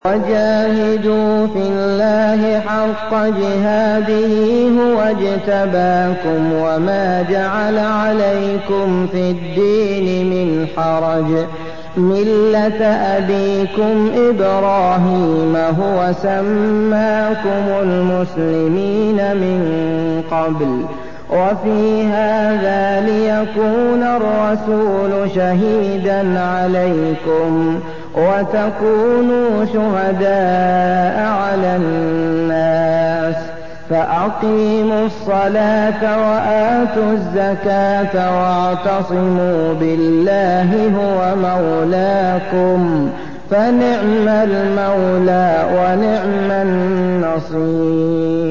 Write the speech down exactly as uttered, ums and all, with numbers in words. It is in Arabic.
وجاهدوا في الله حق جهاده هو اجتباكم وما جعل عليكم في الدين من حرج ملة أبيكم إبراهيم هو سماكم المسلمين من قبل وفي هذا ليكون الرسول شهيدا عليكم وتكونوا شهداء على الناس فأقيموا الصلاة وآتوا الزكاة واعتصموا بالله هو مولاكم فنعم المولى ونعم النصير.